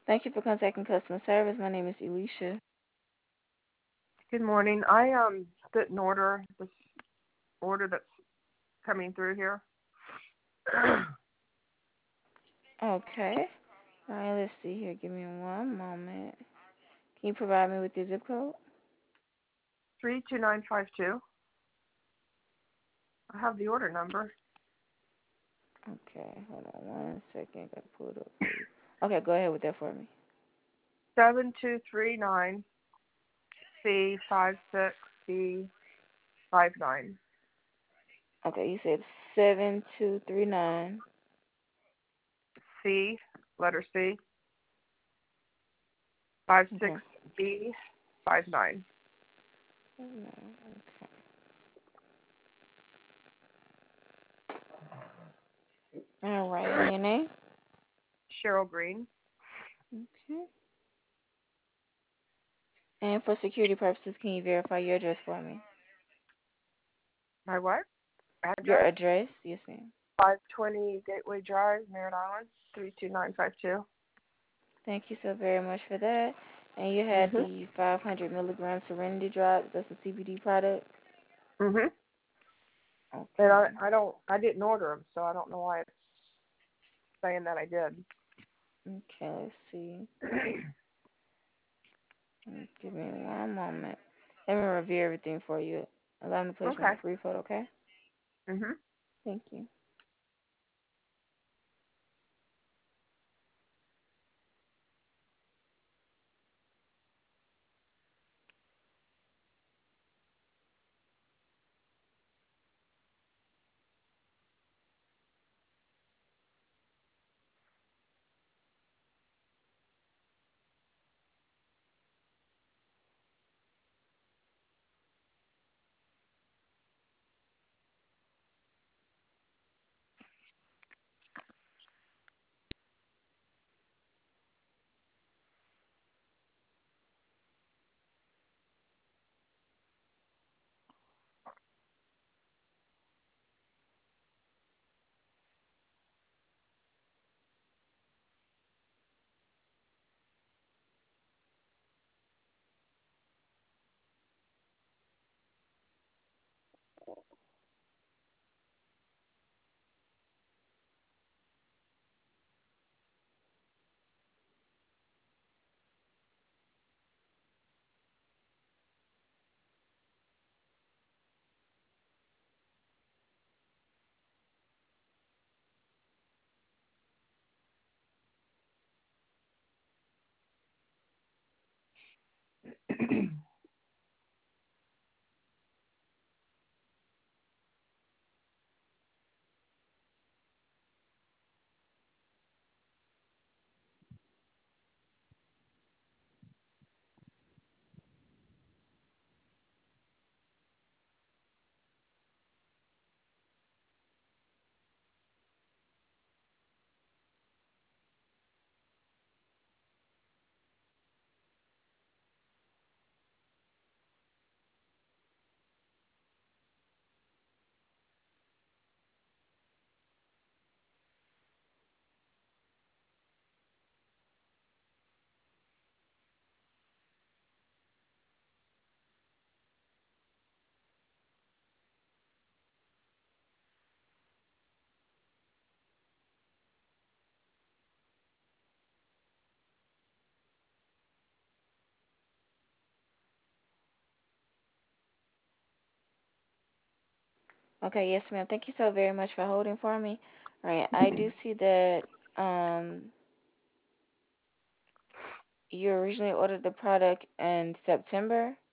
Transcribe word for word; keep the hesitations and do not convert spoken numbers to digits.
Thank you for contacting customer service. My name is Elisha. Good morning. I um didn't order this order that's coming through here. Okay. All right, let's see here. Give me one moment. Can you provide me with your zip code? Three two nine five two. I have the order number. Okay, hold on one second. Got to pull it up for you. Okay, go ahead with that for me. Seven two three nine C five six B five nine. Okay, you said seven two three nine. C letter C five Okay. six B five nine. Okay. All right, and your name? Cheryl Green. Okay. And for security purposes, can you verify your address for me? My what? Your Address? address? Yes, ma'am. Five twenty Gateway Drive, Merritt Island, three two nine five two. Thank you so very much for that. And you had Mhm. the five hundred milligram Serenity drops. That's a C B D product. Mhm. And I Okay. I don't I didn't order them, so I don't know why it's saying that I did. Okay, let's see. Mm, Give me one moment. Let me review everything for you. Allow me to place you on Okay. a brief hold, okay? Mhm. Thank you. Okay, yes, ma'am. Thank you so very much for holding for me. All right, I do see that um you originally ordered the product in September.